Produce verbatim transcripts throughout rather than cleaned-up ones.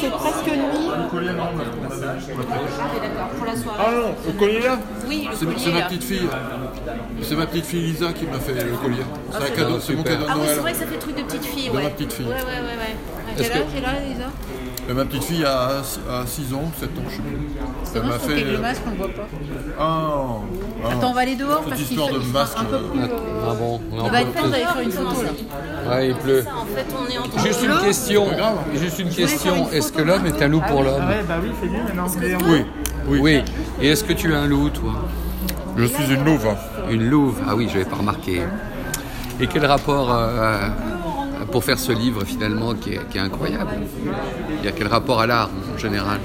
fait presque nuit. Le collier, non, on a Ah oui, d'accord, pour la soirée. Ah non, le collier là Oui, le C'est, collier c'est ma là. petite fille. C'est ma petite fille Lisa qui m'a fait le collier. C'est Ah, un c'est cadeau, bon, c'est mon super. cadeau de Ah oui, Noël. c'est vrai que ça fait truc de petite fille, De ouais. ma petite fille. Ouais, ouais, ouais, ouais. À Est-ce quel âge que- elle a, Lisa Euh, ma petite fille a six ans, sept ans, je sais plus. C'est Elle bon, m'a faut fait. que le masque, on le voit pas. Ah, ah. Attends, on va aller dehors Cette parce qu'il histoire faut de il sera masque, un peu plus... euh, euh, Ah bon, on est Il en va être train temps de- d'aller faire une photo, là. Ouais, il pleut. Ça, en fait, on est en train Juste de... une question, C'est grave. juste une voulais faire question. une Est-ce photo que l'homme est un loup pour l'homme? Ah ouais, bah oui, c'est lui maintenant. Mais on- Oui, oui, Oui. Et est-ce que tu es un loup, toi? Je suis une louve. Une louve? Ah oui, je n'avais pas remarqué. Et quel rapport euh, pour faire ce livre finalement qui est, qui est incroyable? Il y a quel rapport à l'art en général?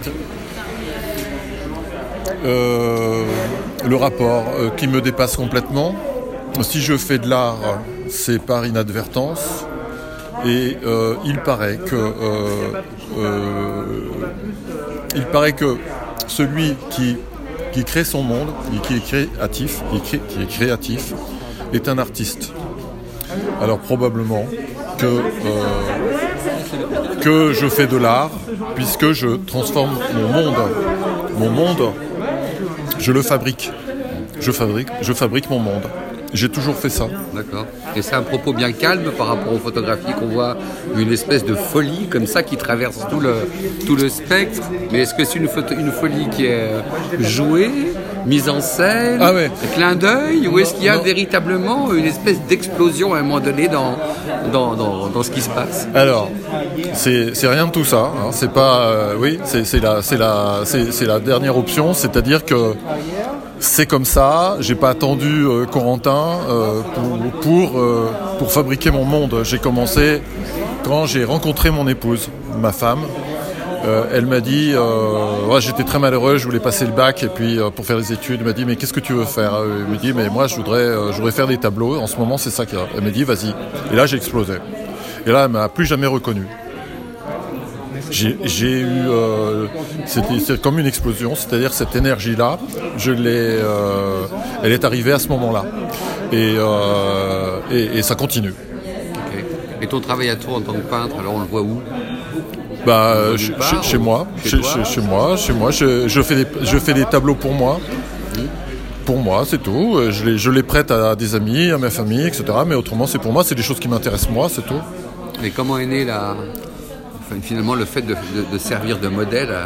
Euh, le rapport euh, qui me dépasse complètement. Si je fais de l'art, c'est par inadvertance. Et euh, il paraît que euh, euh, il paraît que celui qui, qui crée son monde, et qui est créatif, qui est, cré- qui est créatif, est un artiste. Alors probablement que euh, que je fais de l'art puisque je transforme mon monde, mon monde, je le fabrique, je fabrique, je fabrique mon monde. J'ai toujours fait ça. D'accord. Et c'est un propos bien calme par rapport aux photographies qu'on voit une espèce de folie comme ça qui traverse tout le, tout le spectre. Mais est-ce que c'est une, photo, une folie qui est jouée, mise en scène, Ah ouais. clin d'œil, ou est-ce qu'il y a Non. véritablement une espèce d'explosion à un moment donné dans, dans, dans, dans ce qui se passe? Alors, c'est, c'est rien de tout ça. Hein. C'est pas, euh, oui, c'est, c'est la, c'est la, c'est, c'est la dernière option. C'est-à-dire que c'est comme ça. J'ai pas attendu euh, Corentin euh, pour pour, euh, pour fabriquer mon monde. J'ai commencé quand j'ai rencontré mon épouse, ma femme. Euh, elle m'a dit, euh, ouais, j'étais très malheureux, je voulais passer le bac et puis euh, pour faire les études, elle m'a dit mais qu'est-ce que tu veux faire? Elle m'a dit mais moi je voudrais, euh, je voudrais faire des tableaux. En ce moment c'est ça qu'il y a. Elle m'a dit vas-y. Et là j'ai explosé. Et là elle m'a plus jamais reconnu. J'ai, j'ai eu, euh, c'était, c'est comme une explosion, c'est-à-dire cette énergie-là, je l'ai, euh, elle est arrivée à ce moment-là, et, euh, et, et ça continue. Ok. Et ton travail à toi en tant que peintre, alors on le voit où? Bah, Au chez, départ, chez- chez moi, chez chez, toi. chez- chez moi, chez moi, je, je fais des, je fais des tableaux pour moi. Pour moi, c'est tout. Je les, je les prête à des amis, à ma famille, et cetera. Mais autrement, c'est pour moi, c'est des choses qui m'intéressent moi, c'est tout. Mais comment est né la... enfin, finalement le fait de, de, de servir de modèle à...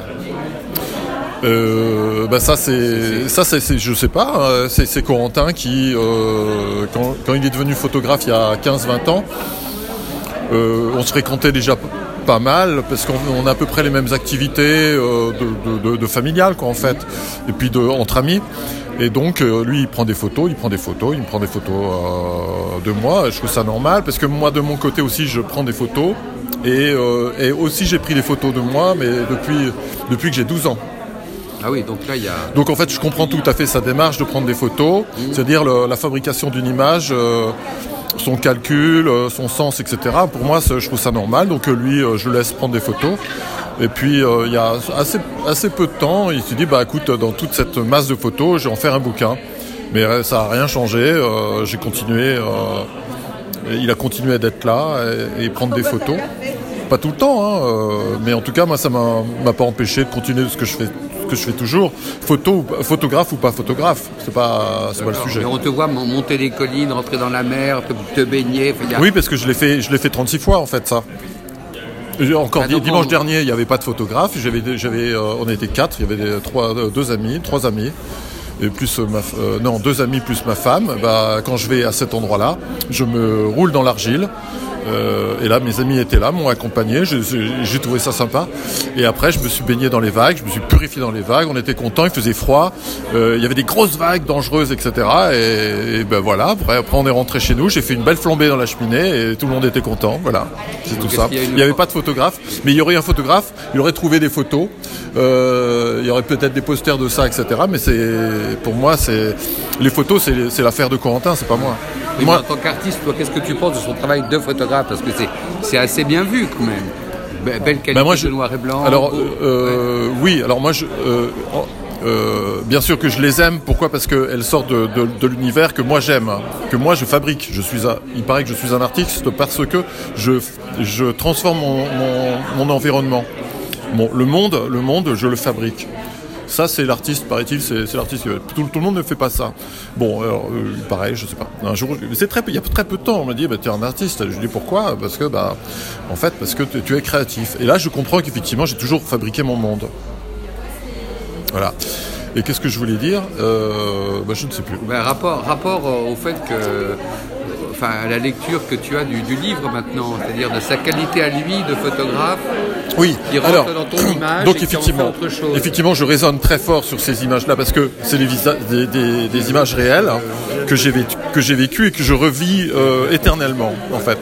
Euh, bah ça c'est ça c'est, c'est je sais pas hein, c'est, c'est Corentin qui euh, quand, quand il est devenu photographe il y a quinze vingt ans euh, on se fréquentait déjà p- pas mal parce qu'on on a à peu près les mêmes activités euh, de, de, de, de familiales quoi en fait et puis de entre amis et donc euh, lui il prend des photos il prend des photos il me prend des photos euh, de moi je trouve ça normal parce que moi de mon côté aussi je prends des photos et, euh, et aussi j'ai pris des photos de moi mais depuis depuis que j'ai douze ans. Ah oui, donc là il y a... Donc en fait, je comprends tout à fait sa démarche de prendre des photos, mmh. c'est-à-dire le, la fabrication d'une image, euh, son calcul, euh, son sens, et cetera. Pour moi, je trouve ça normal. Donc euh, lui, euh, je laisse prendre des photos. Et puis euh, il y a assez, assez peu de temps, il s'est dit bah écoute, dans toute cette masse de photos, je vais en faire un bouquin. Mais euh, ça n'a rien changé. Euh, j'ai continué. Euh, il a continué d'être là et, et prendre des photos. Pas tout le temps, hein, euh, mais en tout cas, moi, ça m'a, m'a pas empêché de continuer ce que je fais, ce que je fais toujours. Photo, photographe ou pas photographe, c'est pas, c'est pas le sujet. Et on te voit monter les collines, rentrer dans la mer, te, te baigner. Il y a... Oui, parce que je l'ai fait, je l'ai fait trente-six fois en fait, ça. Encore Ah, donc dimanche on... dernier, il n'y avait pas de photographe. J'avais, j'avais, euh, on était quatre. Il y avait des, trois, deux amis, trois amis. Et plus ma, euh, non, deux amis plus ma femme. Bah, quand je vais à cet endroit-là, je me roule dans l'argile. Euh, et là, mes amis étaient là, m'ont accompagné. J'ai, j'ai trouvé ça sympa. Et après, je me suis baigné dans les vagues. Je me suis purifié dans les vagues. On était contents. Il faisait froid. Euh, il y avait des grosses vagues dangereuses, et cetera. Et, et ben voilà. Après, après, on est rentré chez nous. J'ai fait une belle flambée dans la cheminée et tout le monde était content. Voilà, c'est tout ça. Il n'y avait pas de photographe, mais il y aurait un photographe. Il aurait trouvé des photos. Euh, il y aurait peut-être des posters de ça, et cetera. Mais c'est, pour moi, c'est les photos, c'est, c'est l'affaire de Corentin. C'est pas moi. Oui, moi, en tant qu'artiste, toi, qu'est-ce que tu penses de son travail de photographe? Parce que c'est, c'est assez bien vu quand même. Be- belle qualité ben moi, je, de noir et blanc. Alors, beau. euh, ouais. oui, alors moi, je, euh, euh, bien sûr que je les aime. Pourquoi? Parce qu'elles sortent de, de, de l'univers que moi j'aime, hein, que moi je fabrique. Je suis un, il paraît que je suis un artiste parce que je, je transforme mon, mon, mon environnement. Bon, le monde, le monde, je le fabrique. Ça, c'est l'artiste, paraît-il, c'est, c'est l'artiste. Tout, tout le monde ne fait pas ça. Bon, alors, euh, pareil, je sais pas. Un jour, c'est très, il y a très peu de temps, on m'a dit, bah, tu es un artiste. Je dis pourquoi ? Parce que, bah, en fait, parce que tu es créatif. Et là, je comprends qu'effectivement, j'ai toujours fabriqué mon monde. Voilà. Et qu'est-ce que je voulais dire ? euh, bah, Je ne sais plus. Ben, rapport, rapport au fait que, enfin, à la lecture que tu as du, du livre maintenant, c'est-à-dire de sa qualité à lui de photographe. Oui, qui rentre alors, dans ton image donc et effectivement, qui en fait autre chose. effectivement, je résonne très fort sur ces images-là parce que c'est des, visa- des, des, des images réelles hein, que j'ai vécu, que j'ai vécues et que je revis euh, éternellement, en fait.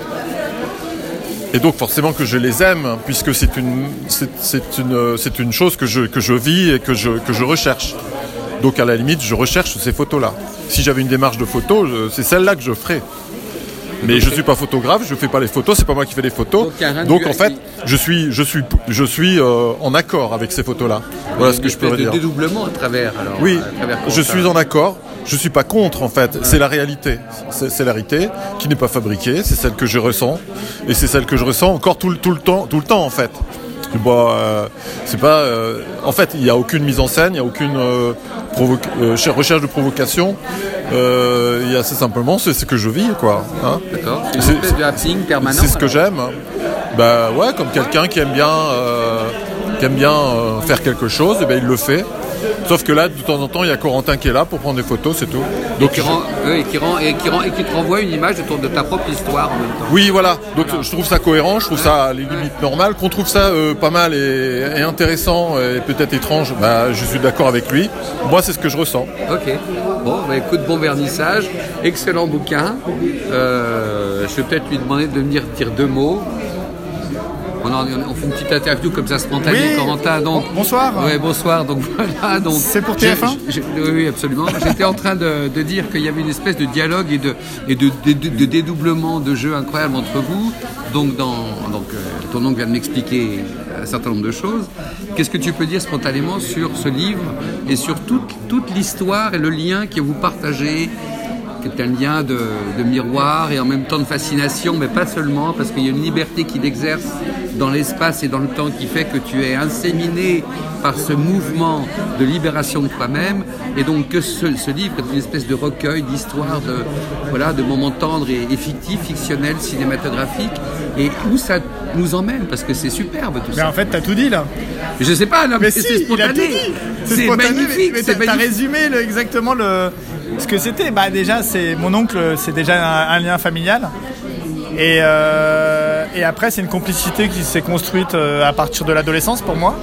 Et donc forcément que je les aime puisque c'est une, c'est, c'est une, c'est une chose que je que je vis et que je que je recherche. Donc à la limite, je recherche ces photos-là. Si j'avais une démarche de photo, c'est celle-là que je ferais. Mais je suis pas photographe, je fais pas les photos, c'est pas moi qui fais les photos. Donc, Donc en fait, je suis, je suis, je suis euh, en accord avec ces photos-là. Voilà ce que je peux dire. Une espèce de dédoublement à travers. Alors, oui, à travers je suis en accord. Je suis pas contre en fait. C'est la réalité. C'est, c'est la réalité qui n'est pas fabriquée. C'est celle que je ressens et c'est celle que je ressens encore tout le tout le temps, tout le temps en fait. Bon, euh, c'est pas. Euh, en fait, il n'y a aucune mise en scène, il n'y a aucune euh, provo- euh, recherche de provocation. Euh, il y a c'est simplement c'est ce que je vis, quoi. Hein. D'accord. C'est une espèce de happening permanent. C'est ce que alors. j'aime. Bah ouais, comme quelqu'un qui aime bien, euh, qui aime bien euh, faire quelque chose, et ben il le fait. Sauf que là, de temps en temps, il y a Corentin qui est là pour prendre des photos, c'est tout. Donc, et, qui rend, euh, et, qui rend, et, qui rend, et qui te renvoie une image autour de ta propre histoire en même temps. Oui, voilà. Donc voilà. Je trouve ça cohérent, je trouve ça à les limites normales. Qu'on trouve ça euh, pas mal et, et intéressant et peut-être étrange, bah, je suis d'accord avec lui. Moi, c'est ce que je ressens. Ok. Bon, bah, écoute, bon vernissage. Excellent bouquin. Euh, je vais peut-être lui demander de venir dire deux mots. On, en, on fait une petite interview comme ça spontanée, oui. Corentin. Donc, bonsoir. Ouais, bonsoir. Donc voilà. Donc c'est pour T F un. j'ai, j'ai, Oui, absolument. J'étais en train de, de dire qu'il y avait une espèce de dialogue et de, et de, de, de, de dédoublement de jeu incroyable entre vous. Donc, dans, donc euh, ton oncle vient de m'expliquer un certain nombre de choses. Qu'est-ce que tu peux dire spontanément sur ce livre et sur toute, toute l'histoire et le lien que vous partagez? C'est un lien de, de miroir et en même temps de fascination, mais pas seulement, parce qu'il y a une liberté qu'il exerce dans l'espace et dans le temps qui fait que tu es inséminé par ce mouvement de libération de toi-même, et donc que ce, ce livre est une espèce de recueil d'histoires, de, voilà, de moments tendres et, et fictifs, fictionnels, cinématographiques, et où ça nous emmène, parce que c'est superbe tout mais ça. Mais en fait, t'as tout dit là. Je sais pas, non, mais, mais c'est, si, c'est spontané. C'est, c'est spontané, magnifique. Mais, mais c'est t'as, magnifique. t'as résumé le, exactement le, ce que c'était. Bah déjà, c'est mon oncle, c'est déjà un, un lien familial. Et, euh, et après, c'est une complicité qui s'est construite euh, à partir de l'adolescence pour moi.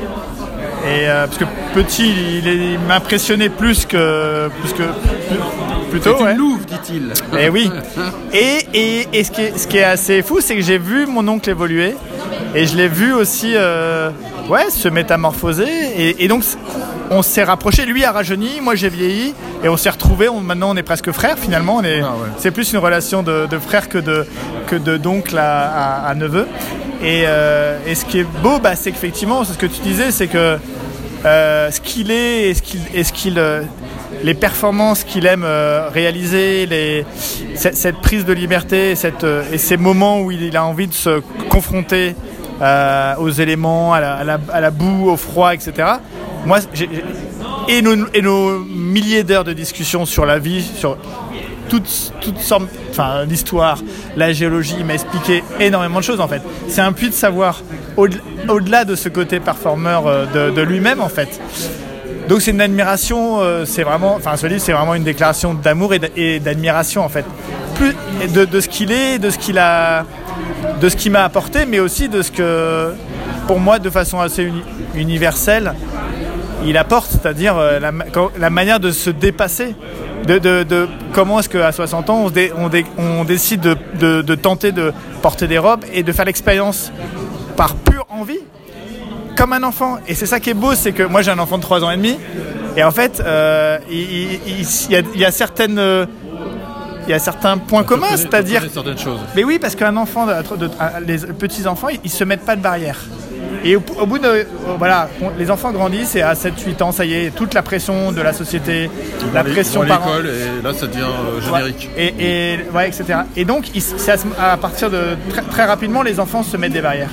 Et euh, parce que petit, il, il, il m'impressionnait plus que plus que plus, plutôt. C'est une ouais. louve, dit-il. Et oui. Et, et, et ce, qui est, ce qui est assez fou, c'est que j'ai vu mon oncle évoluer et je l'ai vu aussi, euh, ouais, se métamorphoser. Et, et donc, on s'est rapprochés. Lui a rajeuni, moi j'ai vieilli, et on s'est retrouvés. On, maintenant, on est presque frères. Finalement, on est. Ah ouais. C'est plus une relation de, de frère que de que de d'oncle à, à, à neveu. Et, euh, et ce qui est beau, bah, c'est qu'effectivement, c'est ce que tu disais, c'est que euh, ce qu'il est et ce qu'il, et ce qu'il euh, les performances qu'il aime euh, réaliser, les, cette, cette prise de liberté, cette, euh, et ces moments où il, il a envie de se confronter euh, aux éléments, à la, à, la, à la boue, au froid, et cetera. Moi, j'ai, j'ai, et, nos, et nos milliers d'heures de discussion sur la vie, sur toutes, toutes sortes, enfin l'histoire, la géologie, il m'a expliqué énormément de choses en fait. C'est un puits de savoir au, au-delà de ce côté performeur de, de lui-même en fait. Donc c'est une admiration, euh, c'est vraiment, enfin ce livre c'est vraiment une déclaration d'amour et, d- et d'admiration en fait, plus de, de ce qu'il est, de ce qu'il a, de ce qu'il m'a apporté, mais aussi de ce que, pour moi, de façon assez uni- universelle, il apporte, c'est-à-dire euh, la, la manière de se dépasser. De, de, de comment est-ce qu'à soixante ans on, dé, on, dé, on décide de, de, de tenter de porter des robes et de faire l'expérience par pure envie comme un enfant. Et c'est ça qui est beau, c'est que moi j'ai un enfant de trois ans et demi et en fait euh, il, il, il, y a, il y a certaines euh, il y a certains points communs, connais, c'est-à-dire certaines choses. Mais oui, parce qu'un enfant de, de, de, les petits enfants ils, ils se mettent pas de barrière. Et au, au bout de... Euh, voilà, on, les enfants grandissent et à sept huit ans, ça y est, toute la pression de la société, ils la vont pression par l'école, et là ça devient euh, générique. Ouais, et, et, ouais, et cetera. Et donc, il, c'est à, à partir de... Très, très rapidement, les enfants se mettent des barrières.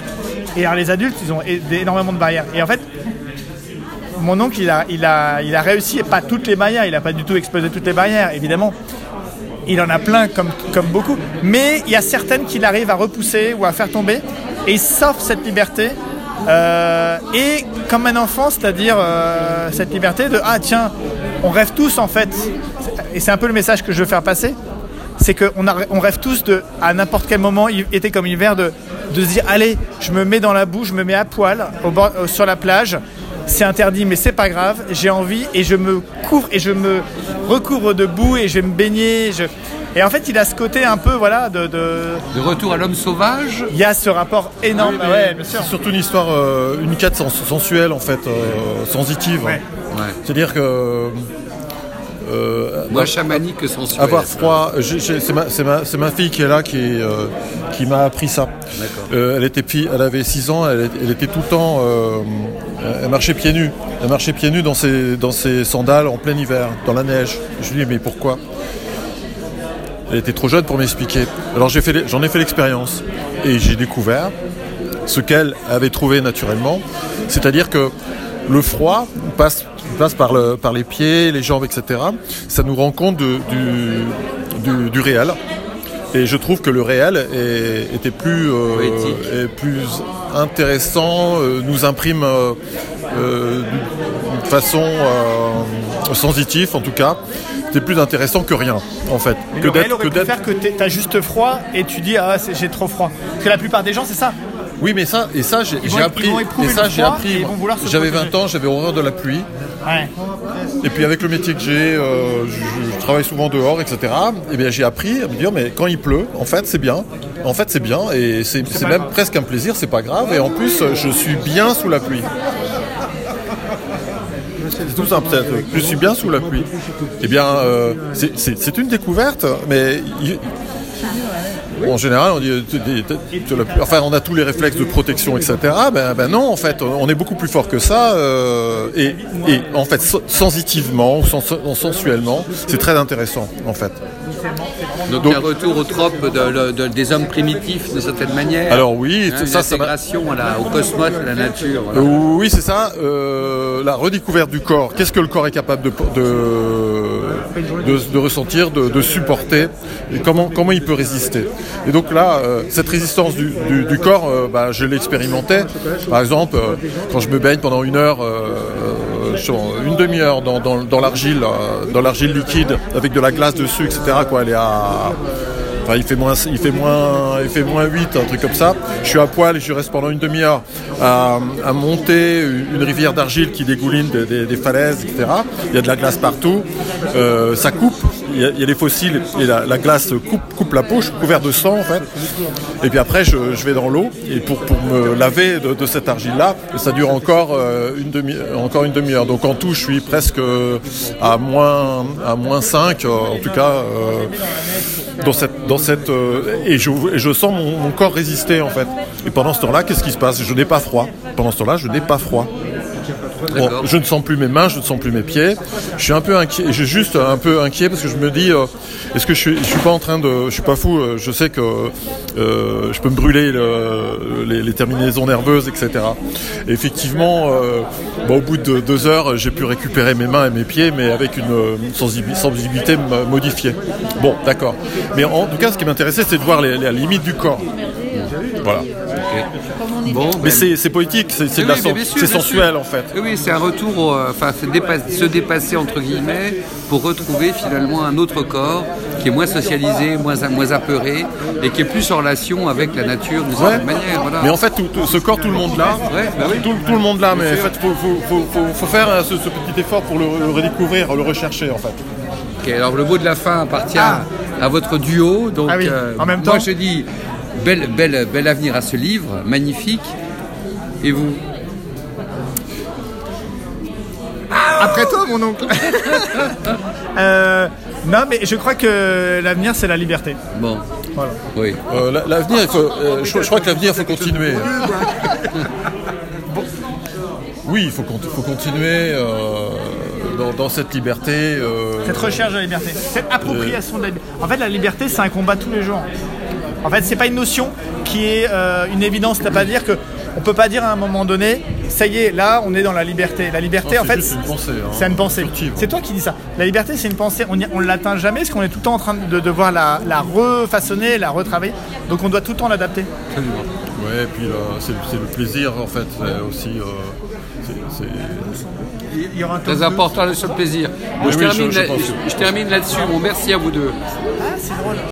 Et alors les adultes, ils ont énormément de barrières. Et en fait, mon oncle, il a, il a, il a réussi, et pas toutes les barrières, il n'a pas du tout explosé toutes les barrières, évidemment. Il en a plein, comme, comme beaucoup. Mais il y a certaines qu'il arrive à repousser ou à faire tomber. Et il s'offre cette liberté. Euh, et comme un enfant, c'est-à-dire euh, cette liberté de « Ah tiens, on rêve tous en fait ». Et c'est un peu le message que je veux faire passer. C'est qu'on on rêve tous de, à n'importe quel moment, été comme hiver, de, de se dire « Allez, je me mets dans la boue, je me mets à poil au bord, sur la plage ». C'est interdit, mais c'est pas grave. J'ai envie et je me couvre et je me recouvre de boue et je vais me baigner. Je... Et en fait, il a ce côté un peu, voilà, de... De, de retour à l'homme sauvage. Il y a ce rapport énorme. Oui, ouais, bien sûr. C'est surtout une histoire, euh, une quête sens- sensuelle, en fait, euh, sensitive. Ouais. Ouais. C'est-à-dire que... Euh, Moi, chamanique que sensuel. avoir froid, j'ai, j'ai, c'est, ma, c'est, ma, c'est ma fille qui est là qui, est, euh, qui m'a appris ça. Euh, elle était fille, elle avait six ans, elle, elle était tout le temps, euh, elle marchait pieds nus, elle marchait pieds nus dans ses, dans ses sandales en plein hiver, dans la neige. Je lui dis mais pourquoi ? Elle était trop jeune pour m'expliquer. Alors j'ai fait, j'en ai fait l'expérience et j'ai découvert ce qu'elle avait trouvé naturellement, c'est-à-dire que le froid passe, passe par, le, par les pieds, les jambes, et cetera. Ça nous rend compte de, du, du, du réel. Et je trouve que le réel est, était plus, euh, est plus intéressant, euh, nous imprime euh, euh, d'une façon euh, sensitive, en tout cas. C'est plus intéressant que rien, en fait. Mais que le réel d'être, aurait que pu d'être... faire que t'as juste froid et tu dis « Ah, c'est, j'ai trop froid ». Parce que la plupart des gens, c'est ça. Oui, mais ça, et ça, j'ai, Ils vont- j'ai ils appris. vont éprouver Et ça, le j'ai froid appris. et ils vont vouloir se J'avais protéger. vingt ans, j'avais horreur de la pluie. Ouais. Et puis avec le métier que j'ai, euh, je, je travaille souvent dehors, et cetera. Et bien j'ai appris à me dire, mais quand il pleut, en fait, c'est bien. En fait, c'est bien, et c'est, c'est, c'est même grave. Presque un plaisir, c'est pas grave. Et en plus, je suis bien sous la pluie. C'est tout simple, peut-être. Je suis bien sous la pluie. Eh bien, euh, c'est, c'est, c'est une découverte, mais il, en général, on dit, enfin, on a tous les réflexes de protection, et cetera. Ben, ben non, en fait, on est beaucoup plus fort que ça. Euh, et, et en fait, sensitivement, sens, sensuellement, c'est très intéressant, en fait. Donc, Donc un retour au trope de, de, de, des hommes primitifs, de certaine manière. Alors oui, hein, ça, ça l'intégration à la, au cosmos, à la nature. Voilà. Euh, oui, c'est ça. Euh, la redécouverte du corps. Qu'est-ce que le corps est capable de de, de, de ressentir, de, de supporter, et comment comment il peut résister. Et donc là, euh, cette résistance du, du, du corps, euh, bah, je l'expérimentais. Par exemple, euh, quand je me baigne pendant une heure, euh, une demi-heure dans, dans, dans l'argile, euh, dans l'argile liquide, avec de la glace dessus, et cetera. Quoi, elle est à Enfin, il fait moins, il fait moins, il fait moins huit, un truc comme ça. Je suis à poil et je reste pendant une demi-heure à, à monter une rivière d'argile qui dégouline des, des, des falaises, et cetera. Il y a de la glace partout. Euh, ça coupe. Il y a, il y a des fossiles et la, la glace coupe, coupe la peau. Je suis couvert de sang en fait. Et puis après, je, je vais dans l'eau et pour, pour me laver de, de cette argile-là, ça dure encore euh, une demi, encore une demi-heure. Donc en tout, je suis presque à moins, à moins cinq, en tout cas. Euh, dans cette, dans cette euh, et, je, et je sens mon, mon corps résister en fait. Et pendant ce temps-là, qu'est-ce qui se passe ? Je n'ai pas froid. Pendant ce temps-là, je n'ai pas froid. Bon, je ne sens plus mes mains, je ne sens plus mes pieds. Je suis un peu inquiet. Je suis juste un peu inquiet parce que je me dis, euh, est-ce que je suis, je suis pas en train de, je suis pas fou. Euh, je sais que euh, je peux me brûler le, les, les terminaisons nerveuses, et cetera. Et effectivement, euh, bon, au bout de deux heures, j'ai pu récupérer mes mains et mes pieds, mais avec une, une sensibilité modifiée. Bon, d'accord. Mais en tout cas, ce qui m'intéressait, c'est de voir les, les limites du corps. Voilà. Okay. Bon, mais ben... c'est, c'est poétique, c'est, c'est, de oui, la, sûr, c'est sensuel sûr. En fait. Oui, oui, c'est un retour, au, enfin, se, dépa- se dépasser entre guillemets pour retrouver finalement un autre corps qui est moins socialisé, moins, moins apeuré et qui est plus en relation avec la nature d'une certaine ouais. manière. Voilà. Mais en fait, tout, tout, ce corps, tout le monde l'a. Ouais, bah oui. tout, tout le monde l'a, mais en fait, il faut, faut, faut, faut, faut faire ce, ce petit effort pour le, le redécouvrir, le rechercher en fait. Ok, alors le mot de la fin appartient ah. à votre duo. Donc, ah oui. euh, en même temps. Moi, je dis. Bel, bel, bel avenir à ce livre, magnifique. Et vous ? Après toi, mon oncle. euh, Non, mais je crois que l'avenir, c'est la liberté. Bon. Voilà. Oui. Euh, l'avenir, il faut, euh, je, je crois que l'avenir, il faut continuer. Oui, il faut, faut continuer euh, dans, dans cette liberté. Euh, cette recherche de la liberté. Cette appropriation euh, de la liberté. En fait, la liberté, c'est un combat tous les jours. En fait, c'est pas une notion qui est euh, une évidence. C'est pas à dire que on peut pas dire à un moment donné, ça y est, là, on est dans la liberté. La liberté, Non, en c'est fait, juste une pensée, hein. c'est une pensée. Effectivement. C'est toi qui dis ça. La liberté, c'est une pensée. On ne l'atteint jamais parce qu'on est tout le temps en train de devoir la, la refaçonner, la retravailler. Donc on doit tout le temps l'adapter. Absolument. Ouais, et puis là, c'est, c'est le plaisir en fait, c'est aussi. Euh, c'est, c'est... Il y aura un Très important, le seul plaisir. Bon, Oui, je, oui, termine je- je là- pense. je- je termine là-dessus. Bon, merci à vous deux. Ah, c'est drôle.